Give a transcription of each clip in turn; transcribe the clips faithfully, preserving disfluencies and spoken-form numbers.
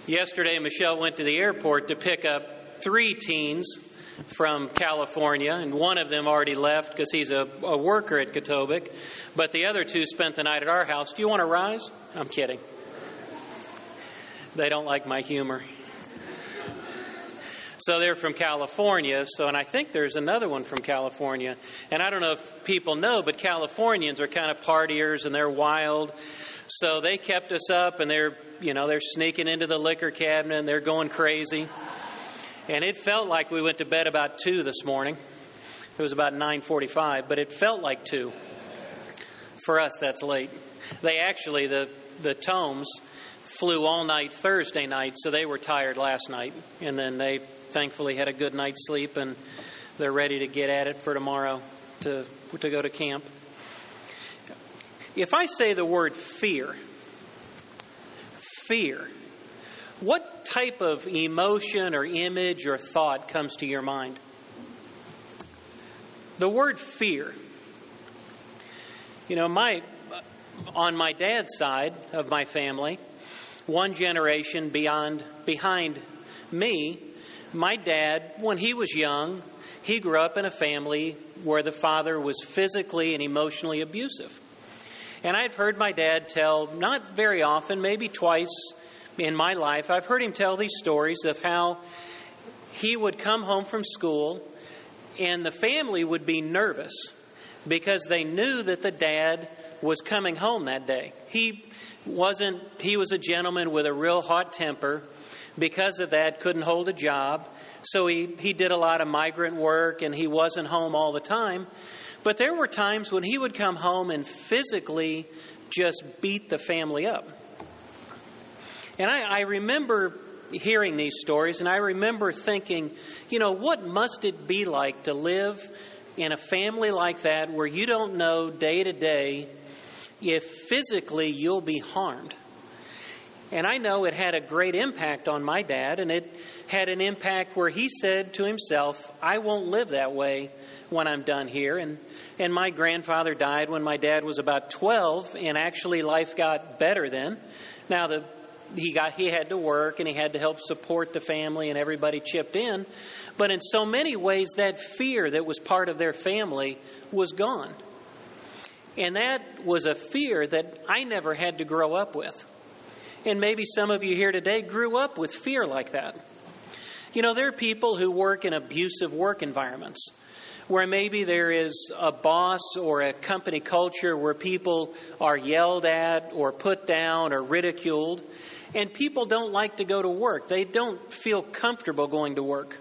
Yesterday, Michelle went to the airport to pick up three teens from California, and one of them already left because he's a, a worker at Katovic, but the other two spent the night at our house. Do you want to rise? I'm kidding. They don't like my humor. So they're from California, so and I think there's another one from California. And I don't know if people know, but Californians are kind of partiers and they're wild. So they kept us up, and they're, you know, they're sneaking into the liquor cabinet and they're going crazy. And it felt like we went to bed about two this morning. It was about nine forty-five, but it felt like two. For us, that's late. They actually, the, the Tomes flew all night Thursday night, so they were tired last night. And then they thankfully had a good night's sleep, and they're ready to get at it for tomorrow to to go to camp. If I say the word fear, fear, what type of emotion or image or thought comes to your mind? The word fear. You know, my on my dad's side of my family, one generation beyond behind me, my dad, when he was young, he grew up in a family where the father was physically and emotionally abusive. And I've heard my dad tell, not very often, maybe twice in my life, I've heard him tell these stories of how he would come home from school and the family would be nervous because they knew that the dad was coming home that day. He wasn't, he was a gentleman with a real hot temper. Because of that, couldn't hold a job. So he, he did a lot of migrant work and he wasn't home all the time. But there were times when he would come home and physically just beat the family up. And I, I remember hearing these stories, and I remember thinking, you know, what must it be like to live in a family like that where you don't know day to day if physically you'll be harmed? And I know it had a great impact on my dad, and it had an impact where he said to himself, I won't live that way when I'm done here. And and my grandfather died when my dad was about twelve, and actually life got better then. Now the he got he had to work, and he had to help support the family, and everybody chipped in. But in so many ways, that fear that was part of their family was gone. And that was a fear that I never had to grow up with. And maybe some of you here today grew up with fear like that. You know, there are people who work in abusive work environments where maybe there is a boss or a company culture where people are yelled at or put down or ridiculed, and people don't like to go to work. They don't feel comfortable going to work.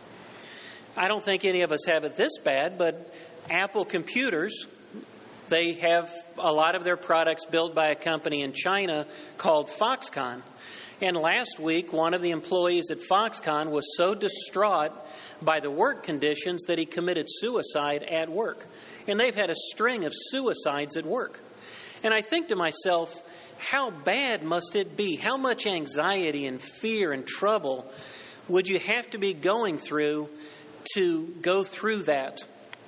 I don't think any of us have it this bad, but Apple computers, they have a lot of their products built by a company in China called Foxconn. And last week, one of the employees at Foxconn was so distraught by the work conditions that he committed suicide at work. And they've had a string of suicides at work. And I think to myself, how bad must it be? How much anxiety and fear and trouble would you have to be going through to go through that?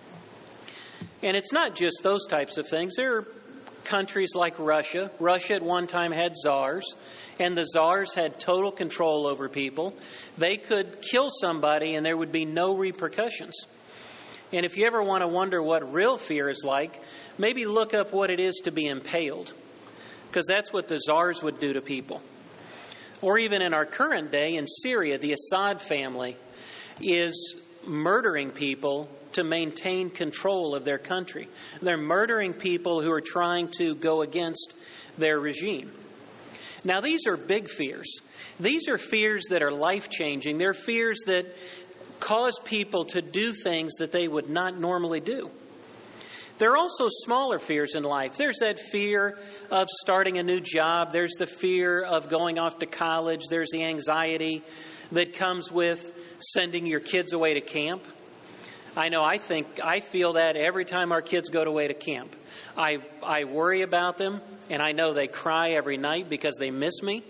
And it's not just those types of things. There are countries like Russia. Russia at one time had czars, and the czars had total control over people. They could kill somebody and there would be no repercussions. And if you ever want to wonder what real fear is like, maybe look up what it is to be impaled, because that's what the czars would do to people. Or even in our current day in Syria, the Assad family is murdering people to maintain control of their country. They're murdering people who are trying to go against their regime. Now, these are big fears. These are fears that are life-changing. They're fears that cause people to do things that they would not normally do. There are also smaller fears in life. There's that fear of starting a new job. There's the fear of going off to college. There's the anxiety that comes with sending your kids away to camp. I know I think I feel that every time our kids go away to camp. I I worry about them, and I know they cry every night because they miss me.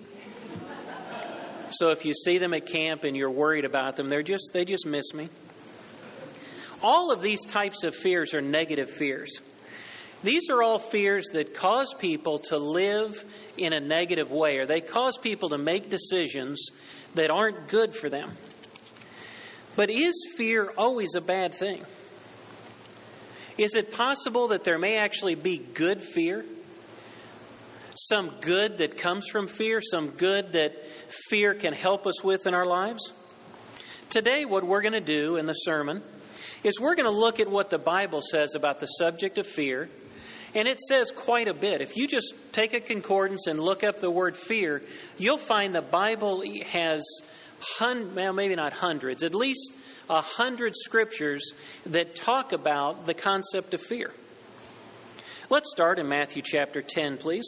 So if you see them at camp and you're worried about them, they're just they just miss me. All of these types of fears are negative fears. These are all fears that cause people to live in a negative way, or they cause people to make decisions that aren't good for them. But is fear always a bad thing? Is it possible that there may actually be good fear? Some good that comes from fear, some good that fear can help us with in our lives? Today, what we're going to do in the sermon is we're going to look at what the Bible says about the subject of fear. And it says quite a bit. If you just take a concordance and look up the word fear, you'll find the Bible has, hun- well, maybe not hundreds, at least a hundred scriptures that talk about the concept of fear. Let's start in Matthew chapter ten, please.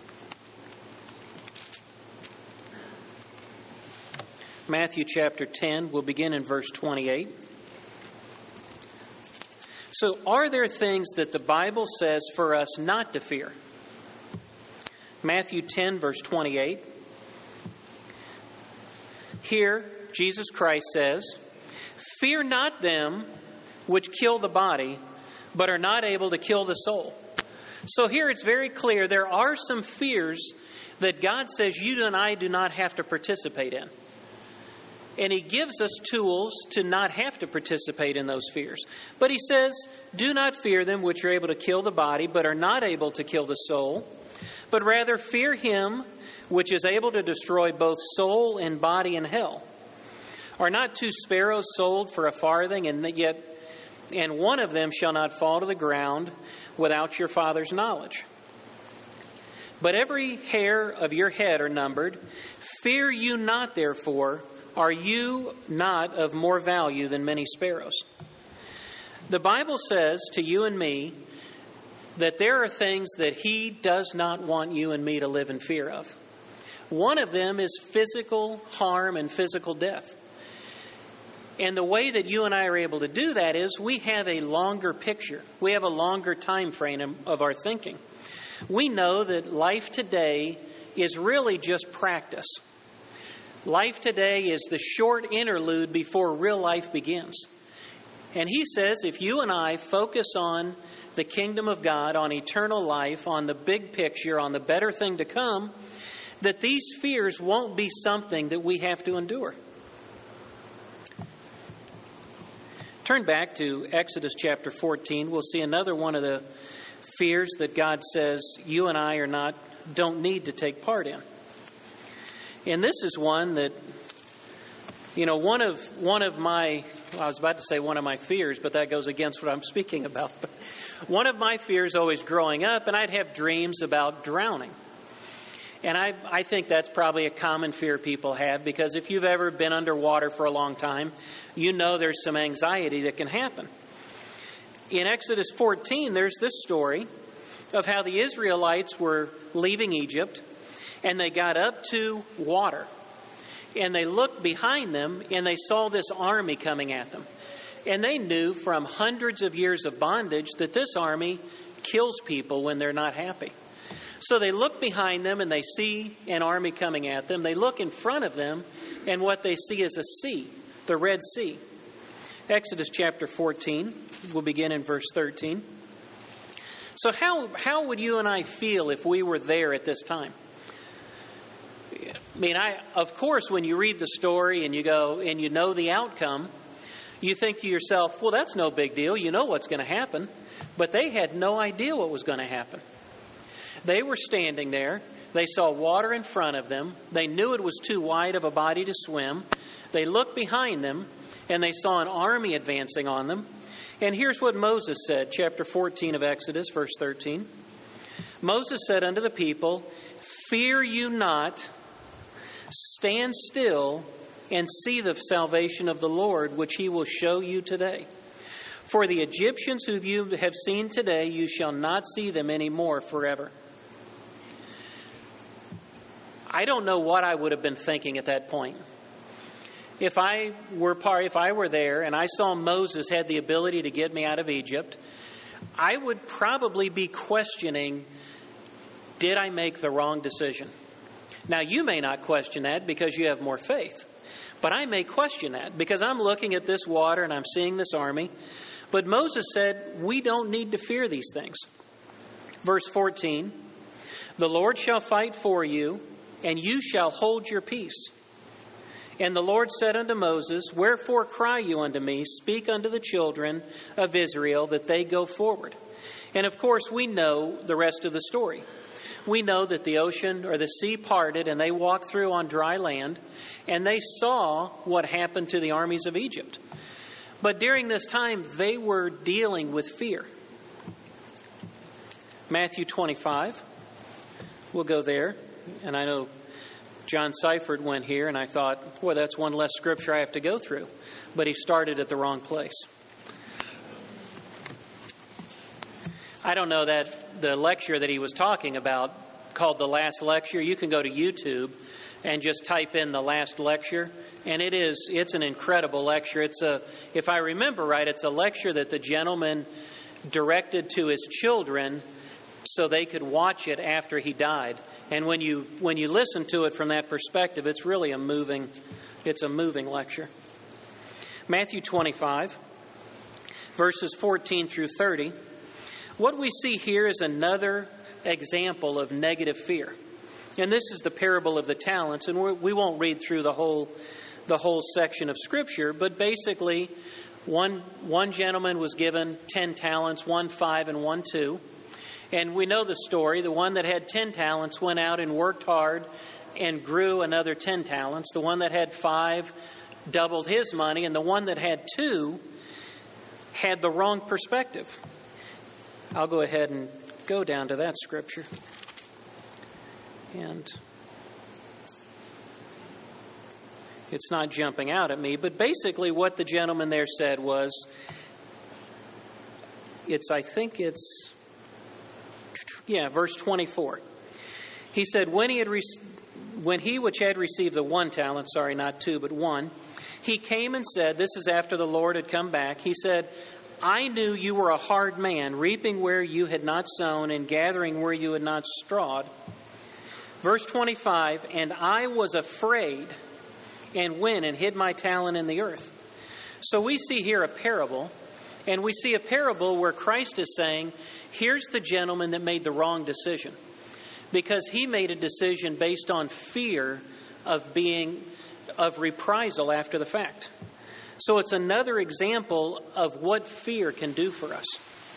Matthew chapter ten, we'll begin in verse twenty-eight. So, are there things that the Bible says for us not to fear? Matthew ten, verse twenty-eight. Here, Jesus Christ says, "Fear not them which kill the body, but are not able to kill the soul." So here it's very clear there are some fears that God says you and I do not have to participate in. And He gives us tools to not have to participate in those fears. But He says, "Do not fear them which are able to kill the body, but are not able to kill the soul. But rather fear Him which is able to destroy both soul and body in hell. Are not two sparrows sold for a farthing, and yet and one of them shall not fall to the ground without your Father's knowledge? But every hair of your head are numbered. Fear you not, therefore. Are you not of more value than many sparrows?" The Bible says to you and me that there are things that He does not want you and me to live in fear of. One of them is physical harm and physical death. And the way that you and I are able to do that is we have a longer picture. We have a longer time frame of our thinking. We know that life today is really just practice. Life today is the short interlude before real life begins. And He says if you and I focus on the kingdom of God, on eternal life, on the big picture, on the better thing to come, that these fears won't be something that we have to endure. Turn back to Exodus chapter fourteen. We'll see another one of the fears that God says you and I are not, don't need to take part in. And this is one that, you know, one of one of my, well, I was about to say one of my fears, but that goes against what I'm speaking about. But one of my fears always growing up, and I'd have dreams about drowning. And I, I think that's probably a common fear people have, because if you've ever been underwater for a long time, you know there's some anxiety that can happen. In Exodus fourteen, there's this story of how the Israelites were leaving Egypt, and they got up to water, and they looked behind them, and they saw this army coming at them. And they knew from hundreds of years of bondage that this army kills people when they're not happy. So they look behind them, and they see an army coming at them. They look in front of them, and what they see is a sea, the Red Sea. Exodus chapter fourteen, we'll begin in verse thirteen. So how, how would you and I feel if we were there at this time? I mean, I, of course, when you read the story and you go and you know the outcome, you think to yourself, well, that's no big deal. You know what's going to happen. But they had no idea what was going to happen. They were standing there. They saw water in front of them. They knew it was too wide of a body to swim. They looked behind them, and they saw an army advancing on them. And here's what Moses said, chapter fourteen of Exodus, verse thirteen. Moses said unto the people, "Fear you not, stand still and see the salvation of the Lord, which He will show you today. For the Egyptians whom you have seen today, you shall not see them any more forever." I don't know what I would have been thinking at that point. If I were part, if I were there and I saw Moses had the ability to get me out of Egypt, I would probably be questioning, did I make the wrong decision? Now, you may not question that because you have more faith. But I may question that because I'm looking at this water and I'm seeing this army. But Moses said, we don't need to fear these things. Verse fourteen, the Lord shall fight for you, and you shall hold your peace. And the Lord said unto Moses, wherefore cry you unto me? Speak unto the children of Israel that they go forward. And of course, we know the rest of the story. We know that the ocean or the sea parted and they walked through on dry land, and they saw what happened to the armies of Egypt. But during this time, they were dealing with fear. Matthew twenty-five. We'll go there. And I know John Seifert went here, and I thought, boy, that's one less scripture I have to go through. But he started at the wrong place. I don't know that the lecture that he was talking about, called The Last Lecture, you can go to YouTube and just type in The Last Lecture, and it is, it's an incredible lecture. It's a, if I remember right, it's a lecture that the gentleman directed to his children so they could watch it after he died. And when you when you listen to it from that perspective, it's really a moving, it's a moving lecture. Matthew twenty-five, verses fourteen through thirty. What we see here is another example of negative fear. And this is the parable of the talents, and we're, we won't read through the whole the whole section of Scripture, but basically one one gentleman was given ten talents, one five and one two. And we know the story. The one that had ten talents went out and worked hard and grew another ten talents. The one that had five doubled his money, and the one that had two had the wrong perspective. I'll go ahead and go down to that scripture. And it's not jumping out at me, but basically what the gentleman there said was, it's, I think it's, yeah, verse twenty-four. He said, when he had re- when he which had received the one talent, sorry, not two, but one, he came and said, this is after the Lord had come back, he said, I knew you were a hard man, reaping where you had not sown and gathering where you had not strawed. Verse twenty-five, and I was afraid and went and hid my talent in the earth. So we see here a parable, and we see a parable where Christ is saying, here's the gentleman that made the wrong decision, because he made a decision based on fear of being, of reprisal after the fact. So it's another example of what fear can do for us.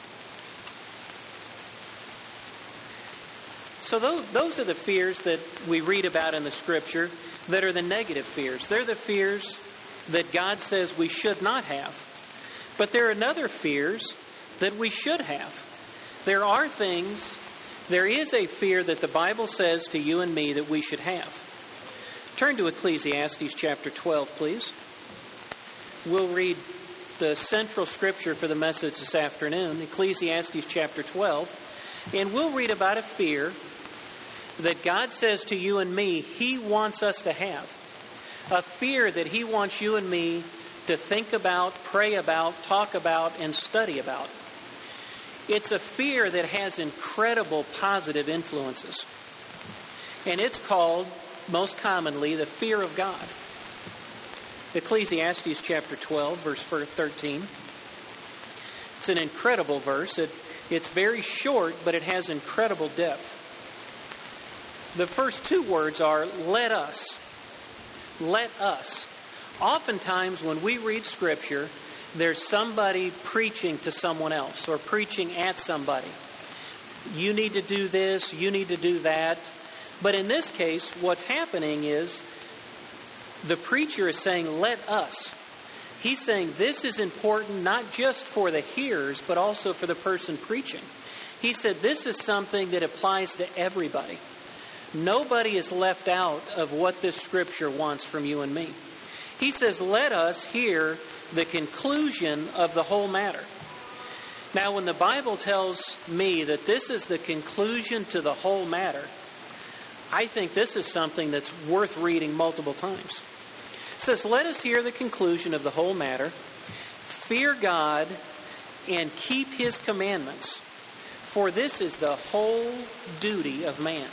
So those, those are the fears that we read about in the Scripture that are the negative fears. They're the fears that God says we should not have. But there are other fears that we should have. There are things, there is a fear that the Bible says to you and me that we should have. Turn to Ecclesiastes chapter twelve, please. We'll read the central scripture for the message this afternoon, Ecclesiastes chapter twelve. And we'll read about a fear that God says to you and me He wants us to have. A fear that He wants you and me to think about, pray about, talk about, and study about. It's a fear that has incredible positive influences. And it's called, most commonly, the fear of God. Ecclesiastes chapter twelve, verse thirteen. It's an incredible verse. It, it's very short, but it has incredible depth. The first two words are, let us. Let us. Oftentimes when we read Scripture, there's somebody preaching to someone else or preaching at somebody. You need to do this, you need to do that. But in this case, what's happening is the preacher is saying, let us. He's saying this is important not just for the hearers, but also for the person preaching. He said this is something that applies to everybody. Nobody is left out of what this Scripture wants from you and me. He says, let us hear the conclusion of the whole matter. Now, when the Bible tells me that this is the conclusion to the whole matter, I think this is something that's worth reading multiple times. It says, let us hear the conclusion of the whole matter, fear God, and keep His commandments, for this is the whole duty of man.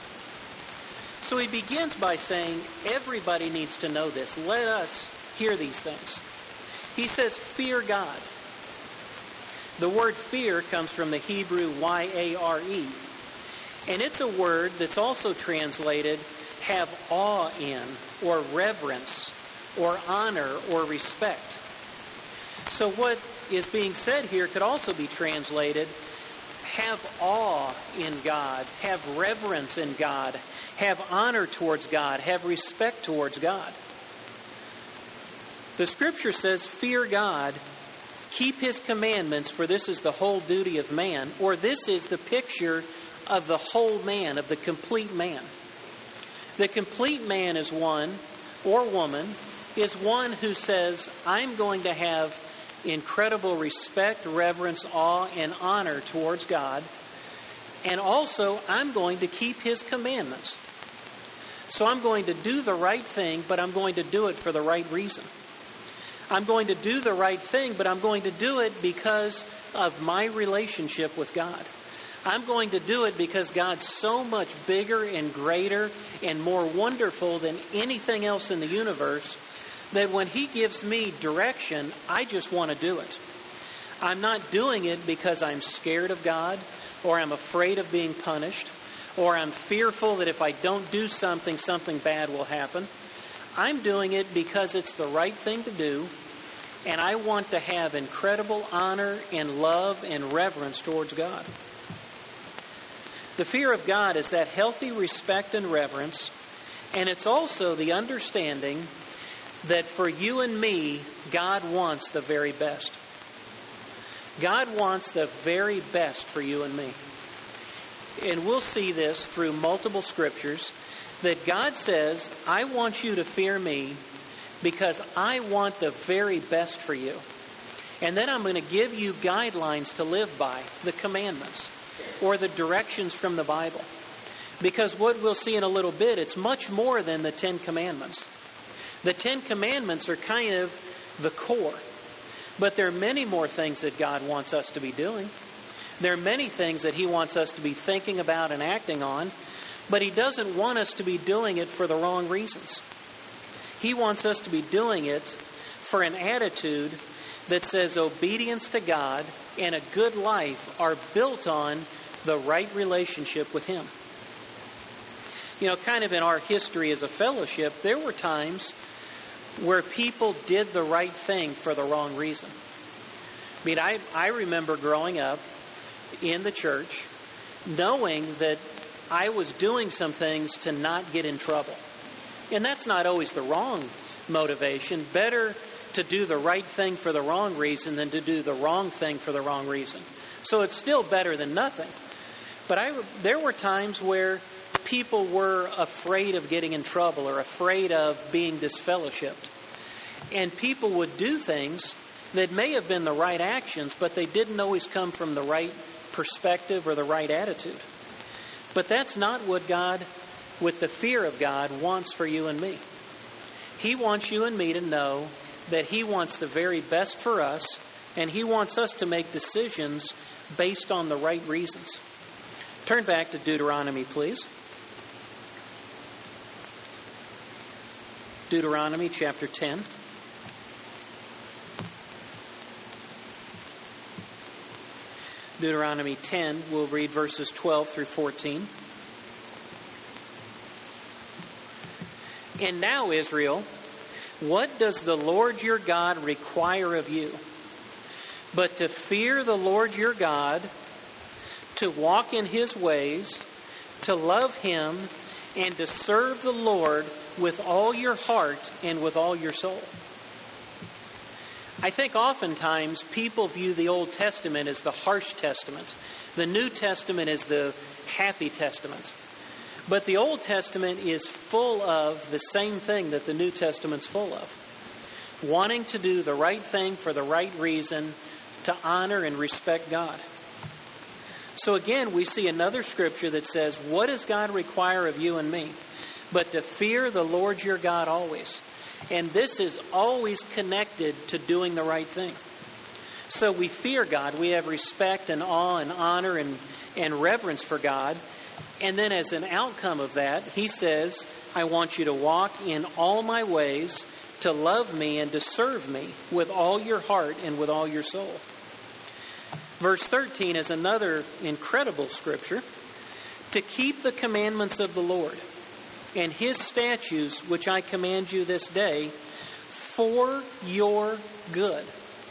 So he begins by saying, everybody needs to know this. Let us hear these things. He says, fear God. The word fear comes from the Hebrew Y A R E. And it's a word that's also translated have awe in, or reverence, or honor, or respect. So what is being said here could also be translated have awe in God, have reverence in God, have honor towards God, have respect towards God. The Scripture says, fear God, keep His commandments, for this is the whole duty of man, or this is the picture of the whole man, of the complete man. The complete man is one, or woman, is one who says, I'm going to have incredible respect, reverence, awe, and honor towards God, and also I'm going to keep His commandments. So I'm going to do the right thing, but I'm going to do it for the right reason. I'm going to do the right thing, but I'm going to do it because of my relationship with God. I'm going to do it because God's so much bigger and greater and more wonderful than anything else in the universe that when He gives me direction, I just want to do it. I'm not doing it because I'm scared of God, or I'm afraid of being punished, or I'm fearful that if I don't do something, something bad will happen. I'm doing it because it's the right thing to do, and I want to have incredible honor and love and reverence towards God. The fear of God is that healthy respect and reverence, and it's also the understanding that for you and me, God wants the very best. God wants the very best for you and me. And we'll see this through multiple scriptures, that God says, I want you to fear me because I want the very best for you. And then I'm going to give you guidelines to live by, the commandments, or the directions from the Bible. Because what we'll see in a little bit, it's much more than the Ten Commandments. The Ten Commandments are kind of the core. But there are many more things that God wants us to be doing. There are many things that He wants us to be thinking about and acting on. But He doesn't want us to be doing it for the wrong reasons. He wants us to be doing it for an attitude that says obedience to God and a good life are built on the right relationship with Him. You know, kind of in our history as a fellowship, there were times where people did the right thing for the wrong reason. I mean, I, I remember growing up in the church knowing that I was doing some things to not get in trouble. And that's not always the wrong motivation. Better to do the right thing for the wrong reason than to do the wrong thing for the wrong reason. So it's still better than nothing. But I, there were times where people were afraid of getting in trouble or afraid of being disfellowshipped. And people would do things that may have been the right actions, but they didn't always come from the right perspective or the right attitude. But that's not what God, with the fear of God, wants for you and me. He wants you and me to know that He wants the very best for us, and He wants us to make decisions based on the right reasons. Turn back to Deuteronomy, please. Deuteronomy chapter ten. Deuteronomy ten, we'll read verses twelve through fourteen. And now, Israel, what does the Lord your God require of you? But to fear the Lord your God, to walk in His ways, to love Him, and to serve the Lord with all your heart and with all your soul. I think oftentimes people view the Old Testament as the harsh testament. The New Testament is the happy testament. But the Old Testament is full of the same thing that the New Testament's full of. Wanting to do the right thing for the right reason, to honor and respect God. So again, we see another scripture that says, what does God require of you and me? But to fear the Lord your God always. And this is always connected to doing the right thing. So we fear God. We have respect and awe and honor and, and reverence for God. And then as an outcome of that, He says, I want you to walk in all my ways, to love me and to serve me with all your heart and with all your soul. Verse thirteen is another incredible scripture. To keep the commandments of the Lord and his statutes, which I command you this day, for your good.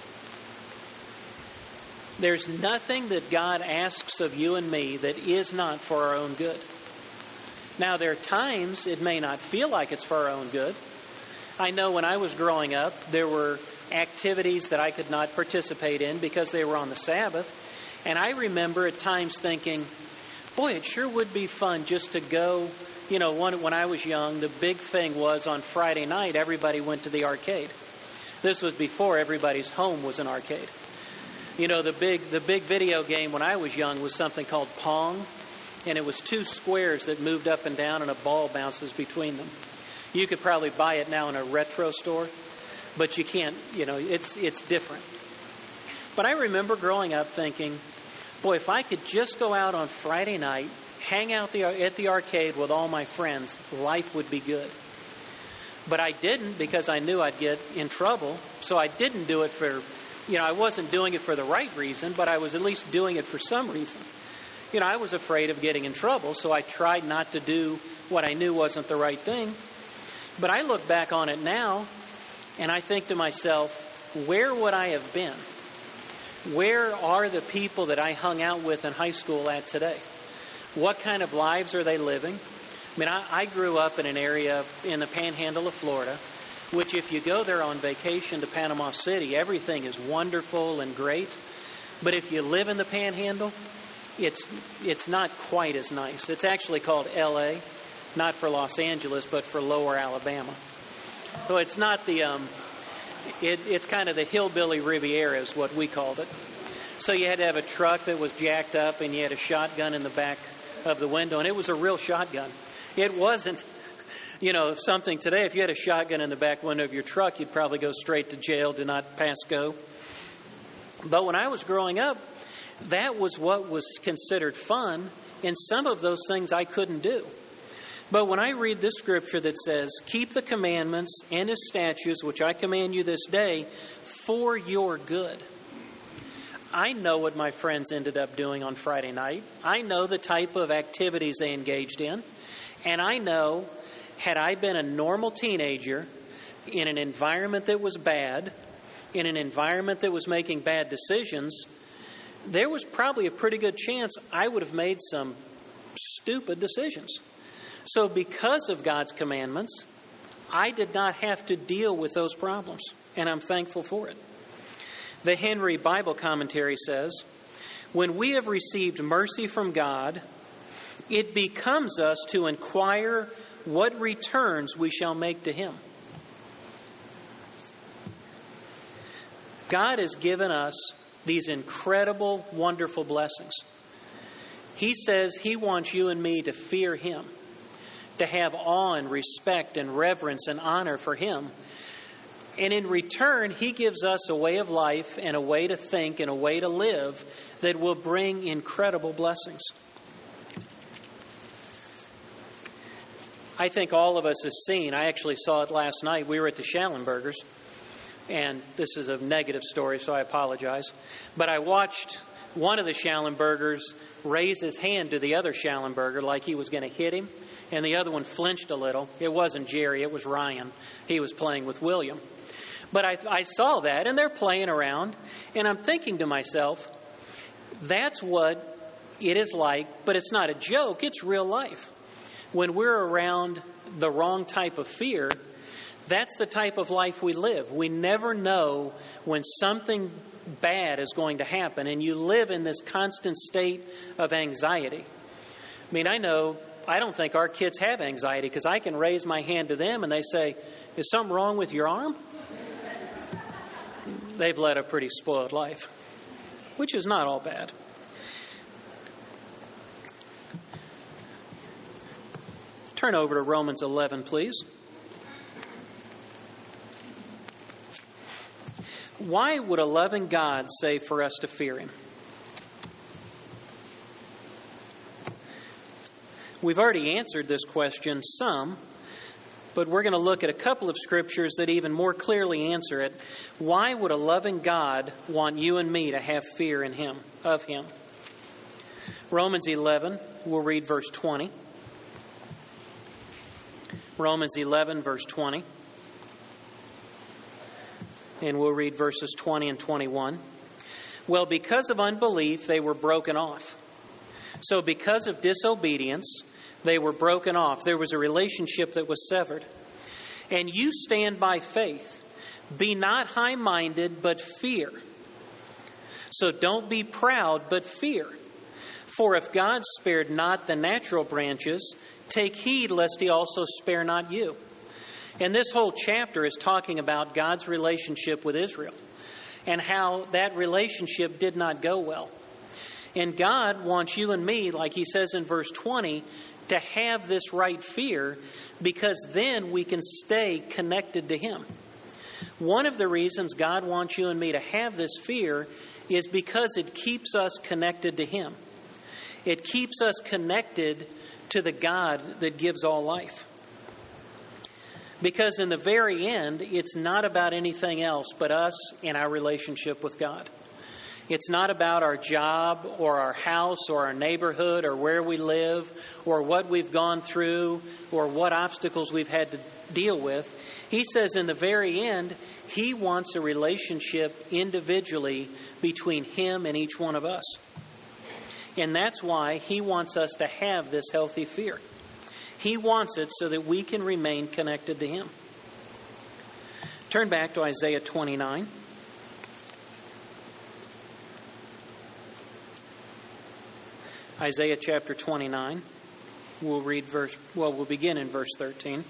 There's nothing that God asks of you and me that is not for our own good. Now, there are times it may not feel like it's for our own good. I know when I was growing up, there were activities that I could not participate in because they were on the Sabbath. And I remember at times thinking, boy, it sure would be fun just to go. You know, when, when I was young, the big thing was on Friday night, everybody went to the arcade. This was before everybody's home was an arcade. You know, the big the big video game when I was young was something called Pong, and it was two squares that moved up and down and a ball bounces between them. You could probably buy it now in a retro store, but you can't, you know, it's it's different. But I remember growing up thinking, boy, if I could just go out on Friday night, hang out the, at the arcade with all my friends, life would be good. But I didn't because I knew I'd get in trouble, so I didn't do it for, you know, I wasn't doing it for the right reason, but I was at least doing it for some reason. You know, I was afraid of getting in trouble, so I tried not to do what I knew wasn't the right thing. But I look back on it now, and I think to myself, where would I have been? Where are the people that I hung out with in high school at today? What kind of lives are they living? I mean, I, I grew up in an area in the panhandle of Florida, which if you go there on vacation to Panama City, everything is wonderful and great. But if you live in the panhandle, it's it's not quite as nice. It's actually called L A, not for Los Angeles, but for Lower Alabama. So it's not the... Um, It, it's kind of the hillbilly Riviera is what we called it. So you had to have a truck that was jacked up and you had a shotgun in the back of the window. And it was a real shotgun. It wasn't, you know, something today. If you had a shotgun in the back window of your truck, you'd probably go straight to jail, do not pass go. But when I was growing up, that was what was considered fun. And some of those things I couldn't do. But when I read this scripture that says, keep the commandments and his statutes, which I command you this day, for your good. I know what my friends ended up doing on Friday night. I know the type of activities they engaged in. And I know, had I been a normal teenager in an environment that was bad, in an environment that was making bad decisions, there was probably a pretty good chance I would have made some stupid decisions. So because of God's commandments, I did not have to deal with those problems, and I'm thankful for it. The Henry Bible Commentary says, when we have received mercy from God, it becomes us to inquire what returns we shall make to him. God has given us these incredible, wonderful blessings. He says he wants you and me to fear him, to have awe and respect and reverence and honor for him. And in return, he gives us a way of life and a way to think and a way to live that will bring incredible blessings. I think all of us have seen, I actually saw it last night, we were at the Schallenbergers, and this is a negative story, so I apologize, but I watched one of the Schallenbergers raise his hand to the other Schallenberger like he was going to hit him. And the other one flinched a little. It wasn't Jerry, it was Ryan. He was playing with William. But I, I saw that, and they're playing around. And I'm thinking to myself, that's what it is like, but it's not a joke, it's real life. When we're around the wrong type of fear, that's the type of life we live. We never know when something bad is going to happen, and you live in this constant state of anxiety. I mean, I know... I don't think our kids have anxiety because I can raise my hand to them and they say, is something wrong with your arm? They've led a pretty spoiled life, which is not all bad. Turn over to Romans eleven, please. Why would a loving God say for us to fear him? We've already answered this question some, but we're going to look at a couple of scriptures that even more clearly answer it. Why would a loving God want you and me to have fear in him, of him? Romans eleven, we'll read verse twenty. Romans eleven, verse twenty. And we'll read verses twenty and twenty-one. Well, because of unbelief, they were broken off. So because of disobedience, they were broken off. There was a relationship that was severed. And you stand by faith. Be not high-minded, but fear. So don't be proud, but fear. For if God spared not the natural branches, take heed lest he also spare not you. And this whole chapter is talking about God's relationship with Israel and how that relationship did not go well. And God wants you and me, like he says in verse twenty, to have this right fear, because then we can stay connected to him. One of the reasons God wants you and me to have this fear is because it keeps us connected to him. It keeps us connected to the God that gives all life. Because in the very end, it's not about anything else but us and our relationship with God. It's not about our job or our house or our neighborhood or where we live or what we've gone through or what obstacles we've had to deal with. He says in the very end, he wants a relationship individually between him and each one of us. And that's why he wants us to have this healthy fear. He wants it so that we can remain connected to him. Turn back to Isaiah twenty-nine. Isaiah chapter twenty-nine. We'll read verse, well, we'll begin in verse thirteen.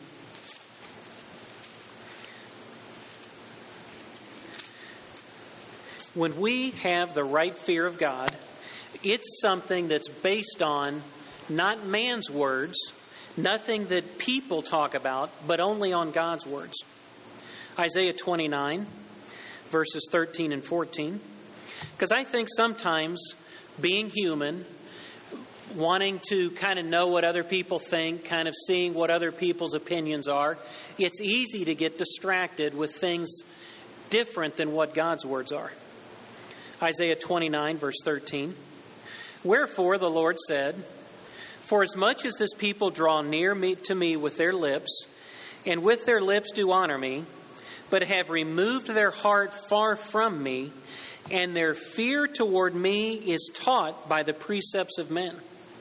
When we have the right fear of God, it's something that's based on not man's words, nothing that people talk about, but only on God's words. Isaiah twenty-nine, verses thirteen and fourteen. Because I think sometimes being human, wanting to kind of know what other people think, kind of seeing what other people's opinions are, it's easy to get distracted with things different than what God's words are. Isaiah twenty-nine, verse thirteen. Wherefore the Lord said, for as much as this people draw near me to me with their lips, and with their lips do honor me, but have removed their heart far from me, and their fear toward me is taught by the precepts of men.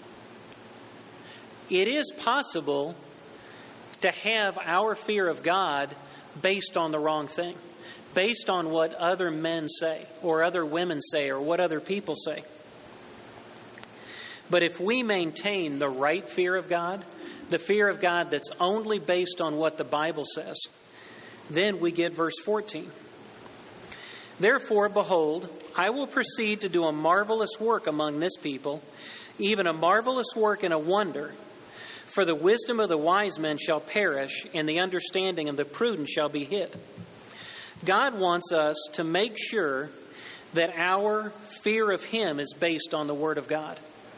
It is possible to have our fear of God based on the wrong thing, based on what other men say, or other women say, or what other people say. But if we maintain the right fear of God, the fear of God that's only based on what the Bible says, then we get verse fourteen. Therefore, behold, I will proceed to do a marvelous work among this people, even a marvelous work and a wonder. For the wisdom of the wise men shall perish, and the understanding of the prudent shall be hid. God wants us to make sure that our fear of him is based on the Word of God.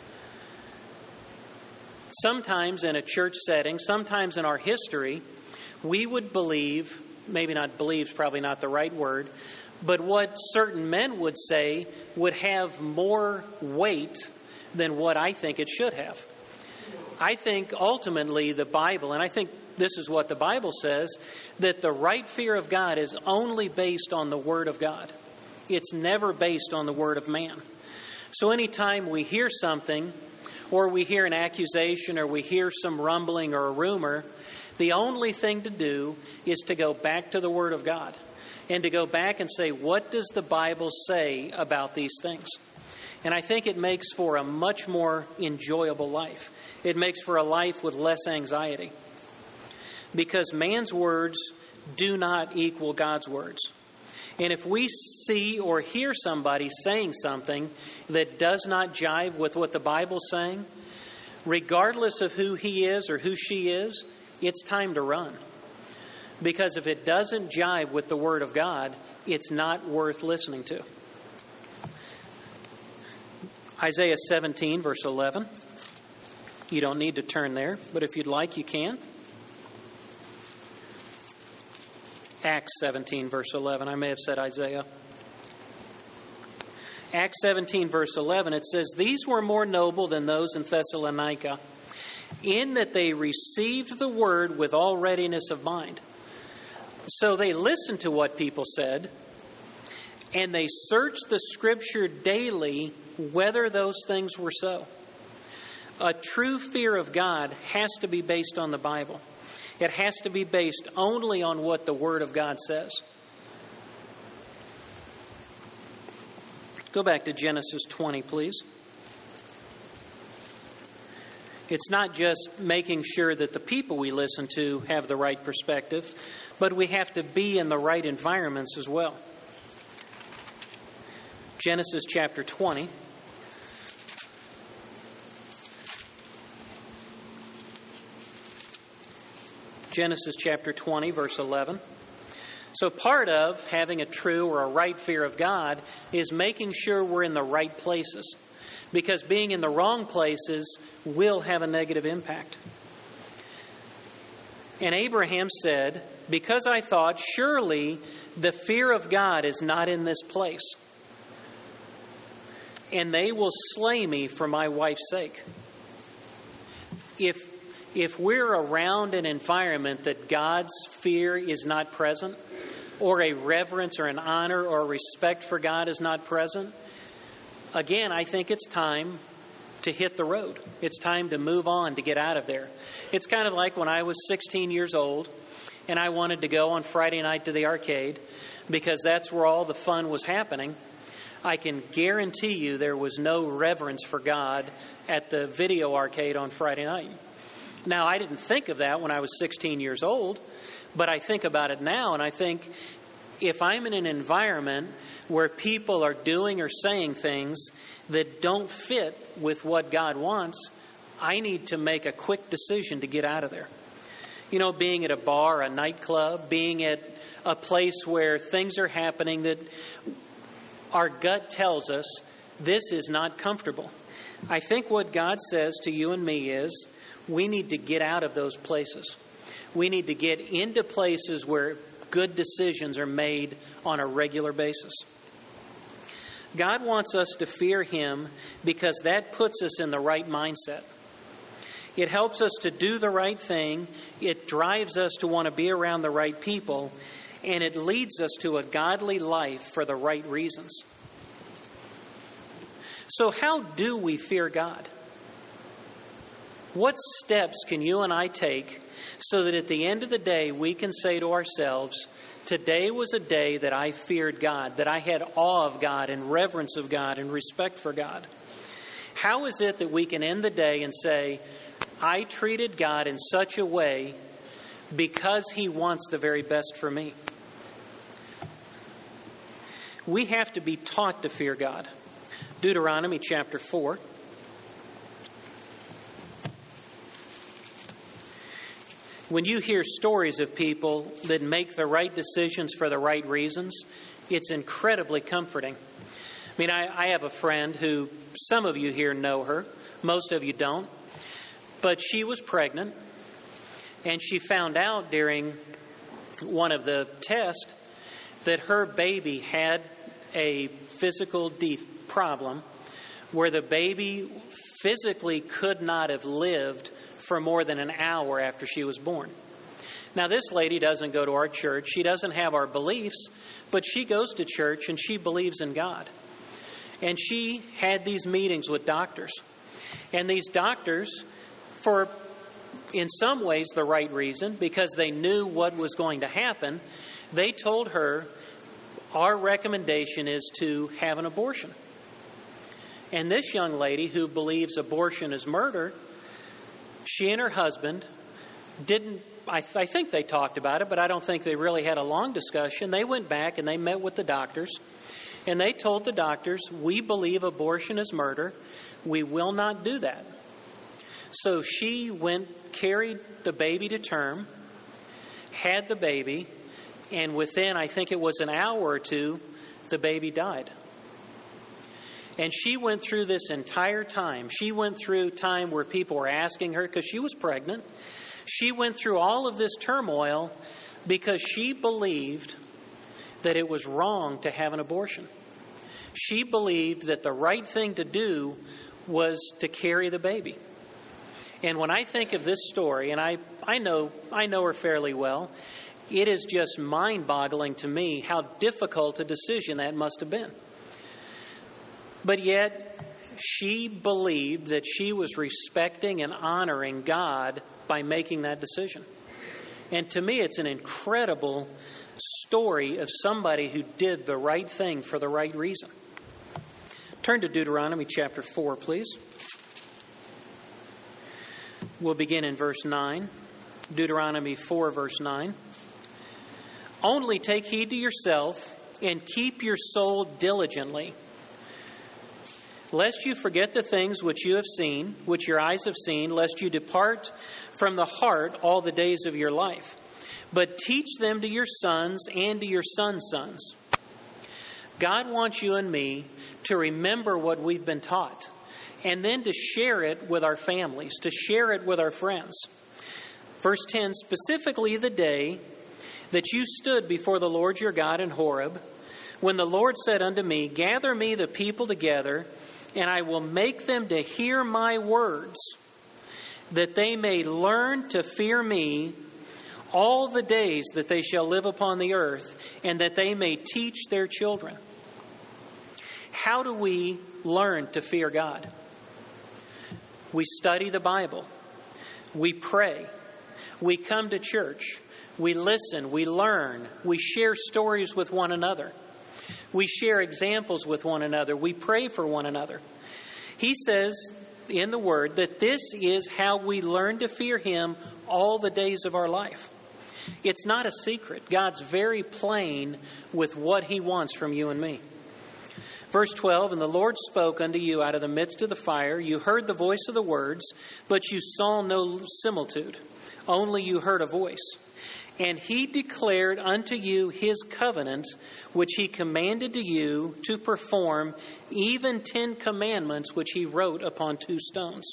Sometimes in a church setting, sometimes in our history, we would believe, maybe not believe is probably not the right word, but what certain men would say would have more weight than what I think it should have. I think ultimately the Bible, and I think this is what the Bible says, that the right fear of God is only based on the Word of God. It's never based on the word of man. So anytime we hear something, or we hear an accusation, or we hear some rumbling or a rumor, the only thing to do is to go back to the Word of God and to go back and say, what does the Bible say about these things? And I think it makes for a much more enjoyable life. It makes for a life with less anxiety. Because man's words do not equal God's words. And if we see or hear somebody saying something that does not jive with what the Bible's saying, regardless of who he is or who she is, it's time to run. Because if it doesn't jive with the Word of God, it's not worth listening to. Isaiah seventeen, verse eleven. You don't need to turn there, but if you'd like, you can. Acts seventeen, verse eleven. I may have said Isaiah. Acts seventeen, verse eleven, it says, "These were more noble than those in Thessalonica, in that they received the word with all readiness of mind." So they listened to what people said, and they searched the Scripture daily whether those things were so. A true fear of God has to be based on the Bible. It has to be based only on what the Word of God says. Go back to Genesis twenty, please. It's not just making sure that the people we listen to have the right perspective, but we have to be in the right environments as well. Genesis chapter twenty. Genesis chapter twenty, verse eleven. So part of having a true or a right fear of God is making sure we're in the right places, because being in the wrong places will have a negative impact. And Abraham said, "Because I thought, surely the fear of God is not in this place, and they will slay me for my wife's sake." If, if we're around an environment that God's fear is not present, or a reverence or an honor or respect for God is not present, again, I think it's time to hit the road. It's time to move on, to get out of there. It's kind of like when I was sixteen years old and I wanted to go on Friday night to the arcade because that's where all the fun was happening. I can guarantee you there was no reverence for God at the video arcade on Friday night. Now, I didn't think of that when I was sixteen years old, but I think about it now, and I think if I'm in an environment where people are doing or saying things that don't fit with what God wants, I need to make a quick decision to get out of there. You know, being at a bar, a nightclub, being at a place where things are happening that our gut tells us this is not comfortable. I think what God says to you and me is we need to get out of those places. We need to get into places where good decisions are made on a regular basis. God wants us to fear Him because that puts us in the right mindset. It helps us to do the right thing. It drives us to want to be around the right people. And it leads us to a godly life for the right reasons. So how do we fear God? What steps can you and I take so that at the end of the day we can say to ourselves, today was a day that I feared God, that I had awe of God and reverence of God and respect for God? How is it that we can end the day and say, I treated God in such a way because He wants the very best for me? We have to be taught to fear God. Deuteronomy chapter four. When you hear stories of people that make the right decisions for the right reasons, it's incredibly comforting. I mean, I, I have a friend who, some of you here know her, most of you don't, but she was pregnant, and she found out during one of the tests that her baby had a physical de- problem where the baby physically could not have lived for more than an hour after she was born. Now, this lady doesn't go to our church. She doesn't have our beliefs, but she goes to church and she believes in God. And she had these meetings with doctors. And these doctors, for in some ways the right reason, because they knew what was going to happen, they told her, our recommendation is to have an abortion. And this young lady who believes abortion is murder, she and her husband didn't, I, th- I think they talked about it, but I don't think they really had a long discussion. They went back and they met with the doctors, and they told the doctors, we believe abortion is murder. We will not do that. So she went, carried the baby to term, had the baby, and within, I think it was an hour or two, the baby died. And she went through this entire time. She went through time where people were asking her, because she was pregnant, She went through all of this turmoil because she believed that it was wrong to have an abortion. She believed that the right thing to do was to carry the baby. And when I think of this story, and I, I know I know her fairly well, it is just mind-boggling to me how difficult a decision that must have been. But yet, she believed that she was respecting and honoring God by making that decision. And to me, it's an incredible story of somebody who did the right thing for the right reason. Turn to Deuteronomy chapter four, please. We'll begin in verse nine. Deuteronomy four, verse nine. Only take heed to yourself and keep your soul diligently, lest you forget the things which you have seen, which your eyes have seen, lest you depart from the heart all the days of your life. But teach them to your sons and to your sons' sons. God wants you and me to remember what we've been taught, and then to share it with our families, to share it with our friends. Verse ten, specifically the day that you stood before the Lord your God in Horeb, when the Lord said unto me, gather me the people together, and I will make them to hear my words, that they may learn to fear me all the days that they shall live upon the earth, and that they may teach their children. How do we learn to fear God? We study the Bible. We pray. We come to church. We listen. We learn. We share stories with one another. We share examples with one another. We pray for one another. He says in the Word that this is how we learn to fear Him all the days of our life. It's not a secret. God's very plain with what He wants from you and me. Verse twelve, and the Lord spoke unto you out of the midst of the fire. You heard the voice of the words, but you saw no similitude. Only you heard a voice. And He declared unto you His covenant, which He commanded to you to perform, even ten commandments, which He wrote upon two stones.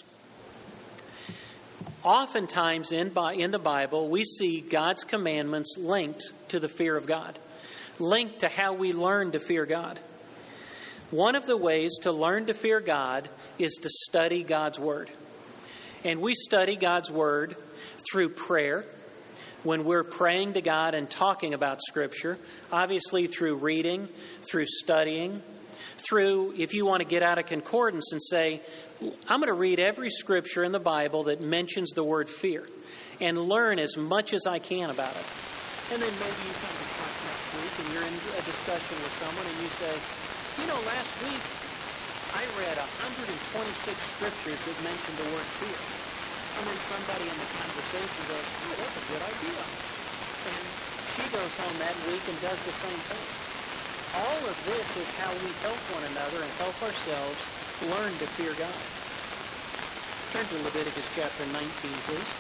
Oftentimes in, in the Bible, we see God's commandments linked to the fear of God, linked to how we learn to fear God. One of the ways to learn to fear God is to study God's Word. And we study God's Word through prayer, when we're praying to God and talking about Scripture, obviously through reading, through studying, through, if you want to get out of concordance and say, I'm going to read every Scripture in the Bible that mentions the word fear and learn as much as I can about it. And then maybe you come to church next week and you're in a discussion with someone and you say, you know, last week I read one hundred twenty-six Scriptures that mentioned the word fear. And then somebody in the conversation goes, oh, that's a good idea. And she goes home that week and does the same thing. All of this is how we help one another and help ourselves learn to fear God. Turn to Leviticus chapter nineteen, please.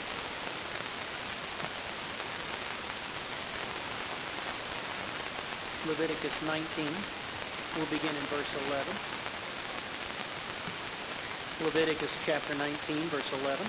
Leviticus nineteen. We'll begin in verse eleven. Leviticus chapter nineteen, verse eleven.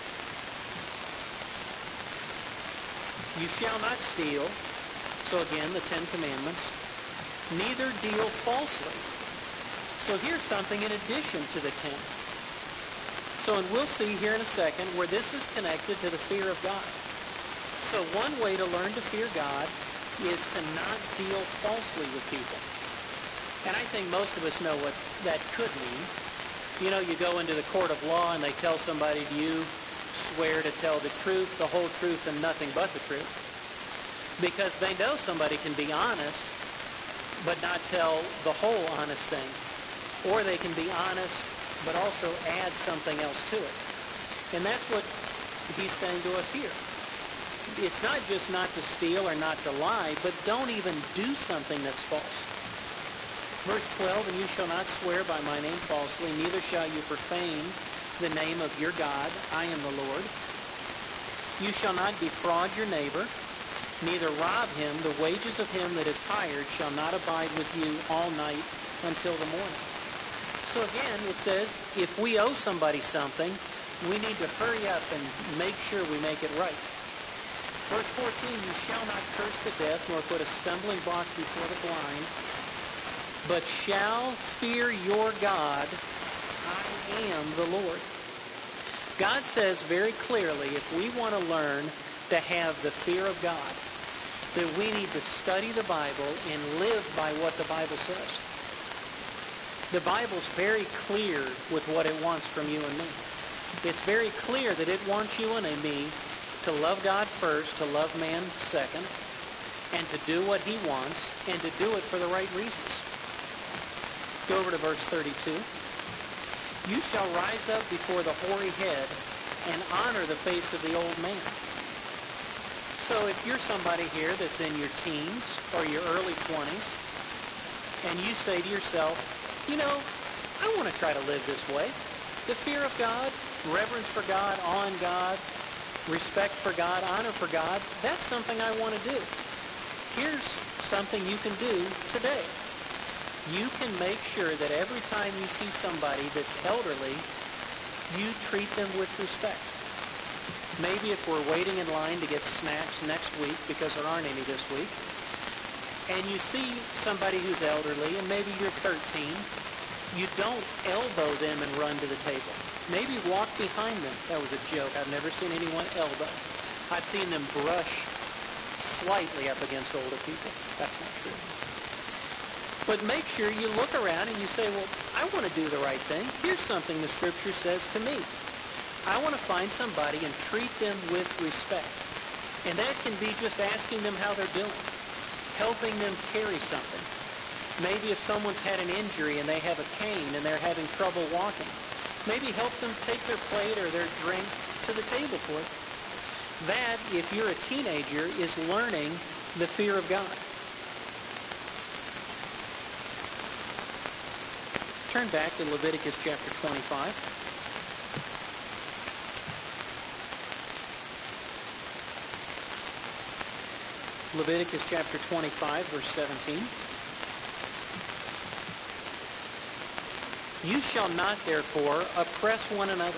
You shall not steal. So again, the Ten Commandments. Neither deal falsely. So here's something in addition to the ten. So, and we'll see here in a second where this is connected to the fear of God. So one way to learn to fear God is to not deal falsely with people. And I think most of us know what that could mean. You know, you go into the court of law and they tell somebody, do you swear to tell the truth, the whole truth, and nothing but the truth? Because they know somebody can be honest, but not tell the whole honest thing. Or they can be honest, but also add something else to it. And that's what he's saying to us here. It's not just not to steal or not to lie, but don't even do something that's false. Verse twelve, and you shall not swear by my name falsely, neither shall you profane the name of your God. I am the Lord. You shall not defraud your neighbor, neither rob him. The wages of him that is hired shall not abide with you all night until the morning. So again, it says, if we owe somebody something, We need to hurry up and make sure we make it right. Verse fourteen, you shall not curse the deaf, nor put a stumbling block before the blind, but shall fear your God. I am the Lord. God says very clearly, if we want to learn to have the fear of God, that we need to study the Bible and live by what the Bible says. The Bible's very clear with what it wants from you and me. It's very clear that it wants you and me to love God first, to love man second, and to do what he wants, and to do it for the right reasons. Go over to verse thirty-two. You shall rise up before the hoary head and honor the face of the old man. So if you're somebody here that's in your teens or your early twenties, and you say to yourself, you know, I want to try to live this way. The fear of God, reverence for God, awe in God, respect for God, honor for God, that's something I want to do. Here's something you can do today. You can make sure that every time you see somebody that's elderly, you treat them with respect. Maybe if we're waiting in line to get snacks next week because there aren't any this week, and you see somebody who's elderly, and maybe you're thirteen, you don't elbow them and run to the table. Maybe walk behind them. That was a joke. I've never seen anyone elbow. I've seen them brush slightly up against older people. That's not true. But make sure you look around and you say, well, I want to do the right thing. Here's something the Scripture says to me. I want to find somebody and treat them with respect. And that can be just asking them how they're doing, helping them carry something. Maybe if someone's had an injury and they have a cane and they're having trouble walking, maybe help them take their plate or their drink to the table for it. That, if you're a teenager, is learning the fear of God. Turn back to Leviticus chapter twenty-five. Leviticus chapter twenty-five, verse seventeen. You shall not, therefore, oppress one another,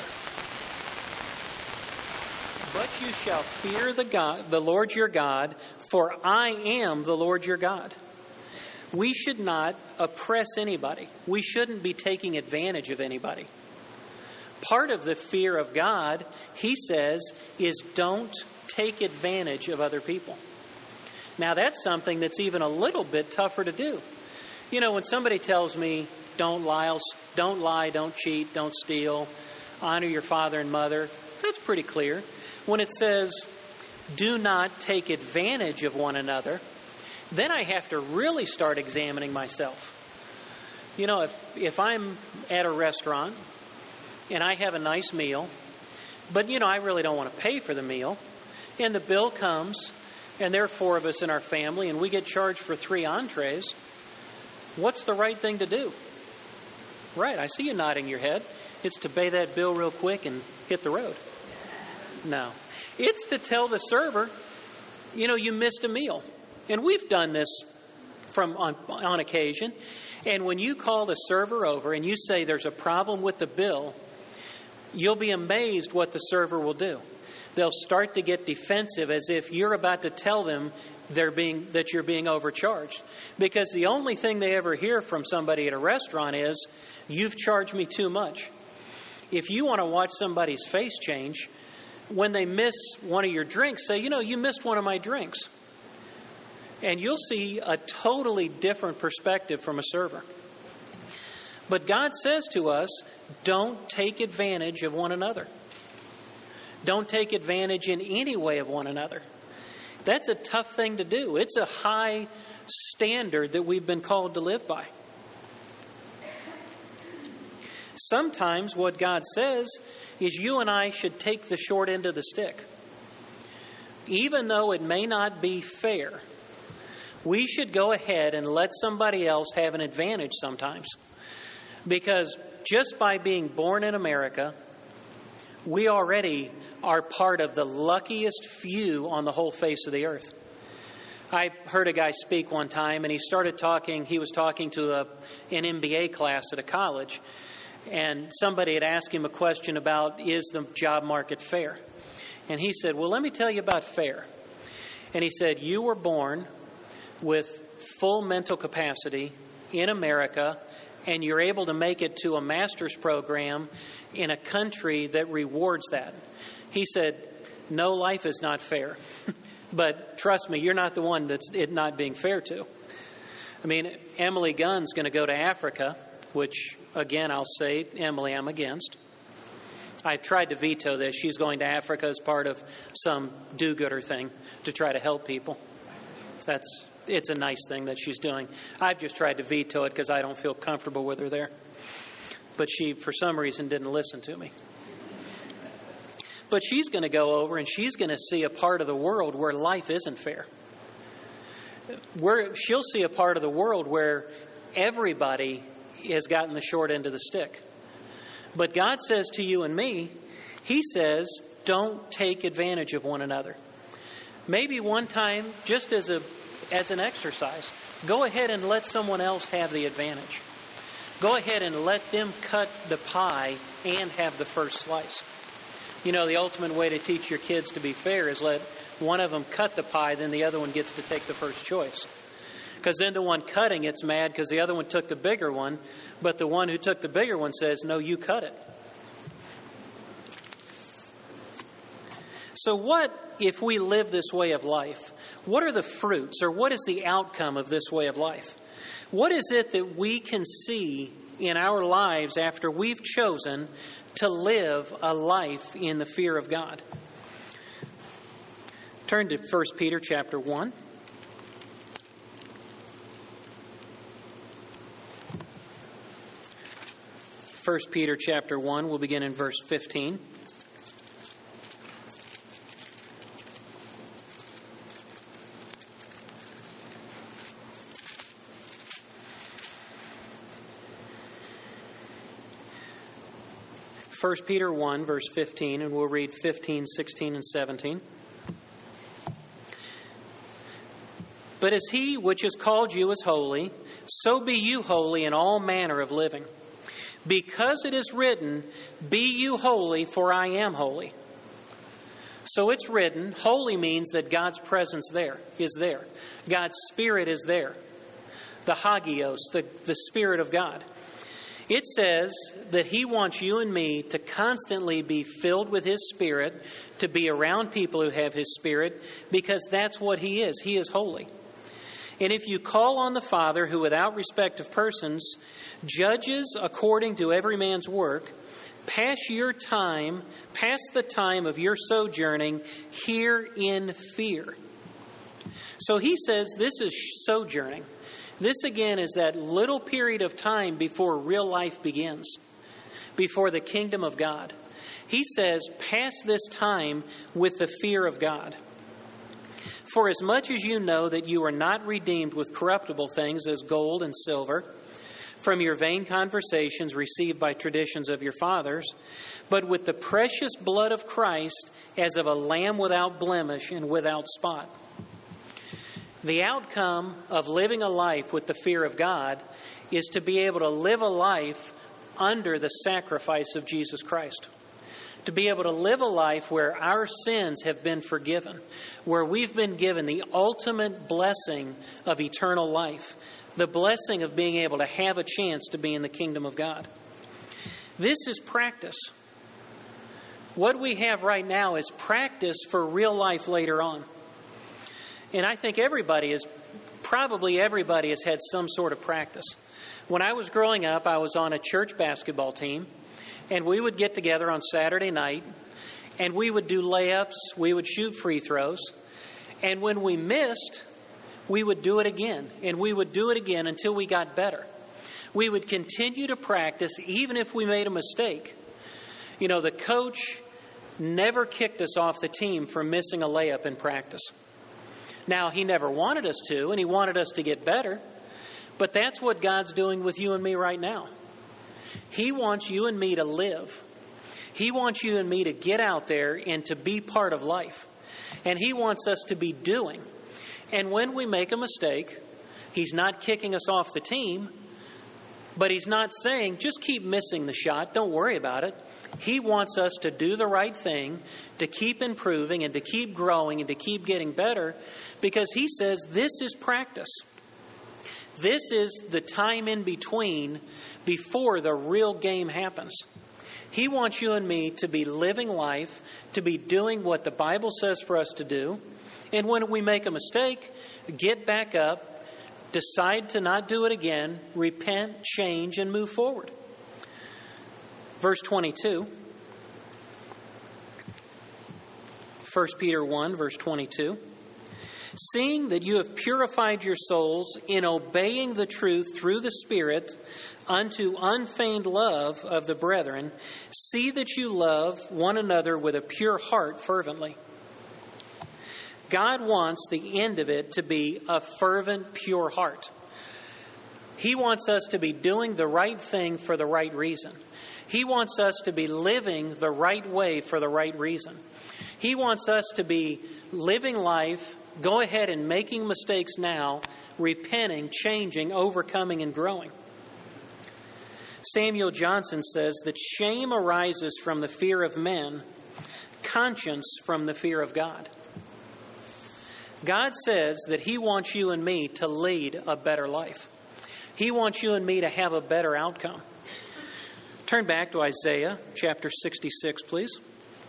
but you shall fear the God, the Lord your God, for I am the Lord your God. We should not oppress anybody. We shouldn't be taking advantage of anybody. Part of the fear of God, he says, is don't take advantage of other people. Now, that's something that's even a little bit tougher to do. You know, when somebody tells me, don't lie, don't lie, don't cheat, don't steal, honor your father and mother, that's pretty clear. When it says, do not take advantage of one another, then I have to really start examining myself. You know, if, if I'm at a restaurant and I have a nice meal, but, you know, I really don't want to pay for the meal, and the bill comes, and there are four of us in our family, and we get charged for three entrees, what's the right thing to do? Right, I see you nodding your head. It's to pay that bill real quick and hit the road. No. It's to tell the server, you know, you missed a meal. And we've done this from on, on occasion. And when you call the server over and you say there's a problem with the bill, you'll be amazed what the server will do. They'll start to get defensive as if you're about to tell them they're being that you're being overcharged. Because the only thing they ever hear from somebody at a restaurant is, you've charged me too much. If you want to watch somebody's face change, when they miss one of your drinks, say, you know, you missed one of my drinks. And you'll see a totally different perspective from a server. But God says to us, don't take advantage of one another. Don't take advantage in any way of one another. That's a tough thing to do. It's a high standard that we've been called to live by. Sometimes what God says is you and I should take the short end of the stick. Even though it may not be fair, we should go ahead and let somebody else have an advantage sometimes. Because just by being born in America, we already are part of the luckiest few on the whole face of the earth. I heard a guy speak one time, and he started talking, he was talking to a, an M B A class at a college. And somebody had asked him a question about, is the job market fair? And he said, well, let me tell you about fair. And he said, you were born with full mental capacity in America, and you're able to make it to a master's program in a country that rewards that. He said, no, life is not fair. But trust me, you're not the one that's it not being fair to. I mean, Emily Gunn's going to go to Africa, which, again, I'll say, Emily, I'm against. I've tried to veto this. She's going to Africa as part of some do-gooder thing to try to help people. That's It's a nice thing that she's doing. I've just tried to veto it because I don't feel comfortable with her there. But she, for some reason, didn't listen to me. But she's going to go over and she's going to see a part of the world where life isn't fair. Where she'll see a part of the world where everybody has gotten the short end of the stick. But God says to you and me, He says, don't take advantage of one another. Maybe one time, just as a as an exercise, go ahead and let someone else have the advantage. Go ahead and let them cut the pie and have the first slice. You know, the ultimate way to teach your kids to be fair is let one of them cut the pie, then the other one gets to take the first choice. Because then the one cutting gets mad because the other one took the bigger one, but the one who took the bigger one says, no, you cut it. So what if we live this way of life? What are the fruits, or what is the outcome of this way of life? What is it that we can see in our lives after we've chosen to live a life in the fear of God? Turn to First Peter chapter one. First Peter chapter one, we'll begin in verse fifteen. First Peter one, verse fifteen, and we'll read fifteen, sixteen, and seventeen. But as He which has called you is holy, so be you holy in all manner of living. Because it is written, be you holy, for I am holy. So it's written, holy means that God's presence there is there. God's Spirit is there. The Hagios, the, the Spirit of God. It says that He wants you and me to constantly be filled with His Spirit, to be around people who have His Spirit, because that's what He is. He is holy. And if you call on the Father, who without respect of persons judges according to every man's work, pass your time, pass the time of your sojourning here in fear. So He says this is sojourning. This, again, is that little period of time before real life begins, before the kingdom of God. He says, pass this time with the fear of God. For as much as you know that you are not redeemed with corruptible things as gold and silver, from your vain conversations received by traditions of your fathers, but with the precious blood of Christ as of a lamb without blemish and without spot. The outcome of living a life with the fear of God is to be able to live a life under the sacrifice of Jesus Christ. To be able to live a life where our sins have been forgiven, where we've been given the ultimate blessing of eternal life, the blessing of being able to have a chance to be in the kingdom of God. This is practice. What we have right now is practice for real life later on. And I think everybody is, probably everybody has had some sort of practice. When I was growing up, I was on a church basketball team, and we would get together on Saturday night, and we would do layups, we would shoot free throws, and when we missed, we would do it again, and we would do it again until we got better. We would continue to practice even if we made a mistake. You know, the coach never kicked us off the team for missing a layup in practice. Now, he never wanted us to, and he wanted us to get better, but that's what God's doing with you and me right now. He wants you and me to live. He wants you and me to get out there and to be part of life. And He wants us to be doing. And when we make a mistake, He's not kicking us off the team. But he's not saying, just keep missing the shot. Don't worry about it. He wants us to do the right thing, to keep improving and to keep growing and to keep getting better, because he says this is practice. This is the time in between before the real game happens. He wants you and me to be living life, to be doing what the Bible says for us to do. And when we make a mistake, get back up, decide to not do it again, repent, change, and move forward. Verse twenty-two. First Peter one, verse twenty-two. Seeing that you have purified your souls in obeying the truth through the Spirit unto unfeigned love of the brethren, see that you love one another with a pure heart fervently. God wants the end of it to be a fervent, pure heart. He wants us to be doing the right thing for the right reason. He wants us to be living the right way for the right reason. He wants us to be living life, go ahead and making mistakes now, repenting, changing, overcoming, and growing. Samuel Johnson says that shame arises from the fear of men, conscience from the fear of God. God says that He wants you and me to lead a better life. He wants you and me to have a better outcome. Turn back to Isaiah chapter sixty-six, please.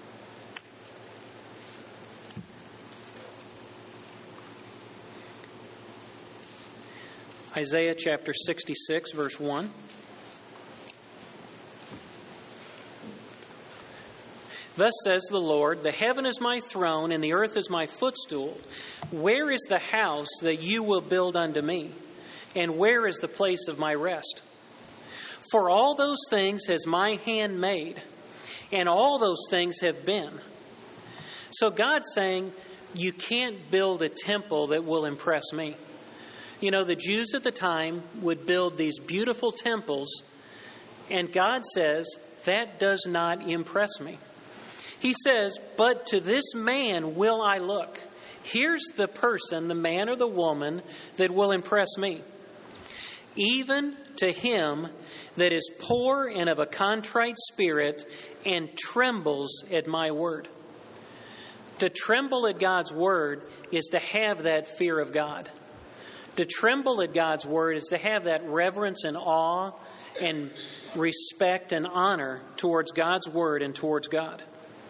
Isaiah chapter sixty-six, verse one. Thus says the Lord, the heaven is my throne, and the earth is my footstool. Where is the house that you will build unto me? And where is the place of my rest? For all those things has my hand made, and all those things have been. So God's saying, you can't build a temple that will impress me. You know, the Jews at the time would build these beautiful temples, and God says, that does not impress me. He says, but to this man will I look. Here's the person, the man or the woman, that will impress me. Even to him that is poor and of a contrite spirit and trembles at my word. To tremble at God's word is to have that fear of God. To tremble at God's word is to have that reverence and awe and respect and honor towards God's word and towards God.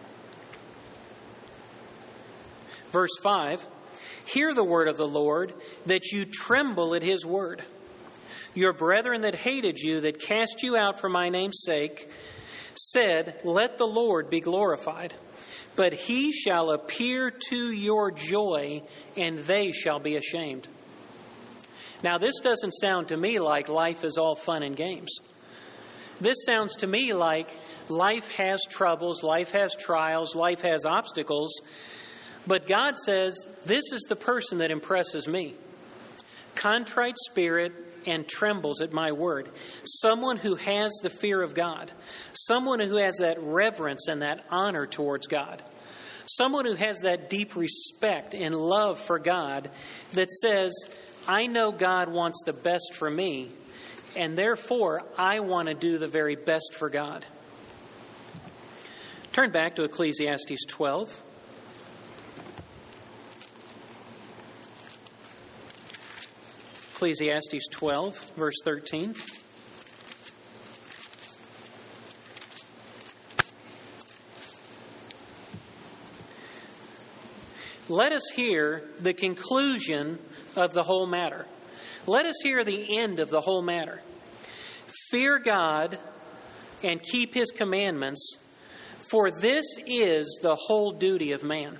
Verse five, hear the word of the Lord, that you tremble at his word. Your brethren that hated you, that cast you out for my name's sake, said, let the Lord be glorified. But he shall appear to your joy, and they shall be ashamed. Now, this doesn't sound to me like life is all fun and games. This sounds to me like life has troubles, life has trials, life has obstacles. But God says, this is the person that impresses me. Contrite spirit and trembles at my word. Someone who has the fear of God. Someone who has that reverence and that honor towards God. Someone who has that deep respect and love for God that says, I know God wants the best for me, and therefore I want to do the very best for God. Turn back to Ecclesiastes twelve. Ecclesiastes twelve, verse thirteen. Let us hear the conclusion of the whole matter. Let us hear the end of the whole matter. Fear God and keep his commandments, for this is the whole duty of man.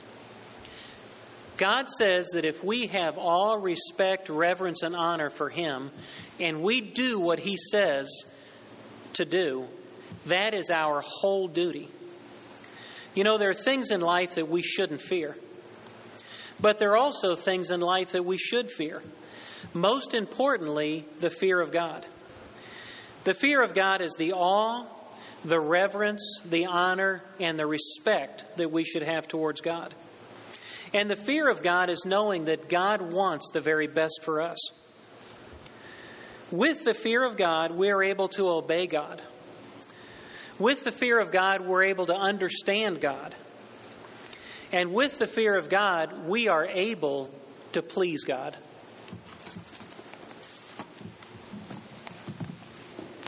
God says that if we have awe, respect, reverence, and honor for him, and we do what he says to do, that is our whole duty. You know, there are things in life that we shouldn't fear. But there are also things in life that we should fear. Most importantly, the fear of God. The fear of God is the awe, the reverence, the honor, and the respect that we should have towards God. And the fear of God is knowing that God wants the very best for us. With the fear of God, we are able to obey God. With the fear of God, we're able to understand God. And with the fear of God, we are able to please God.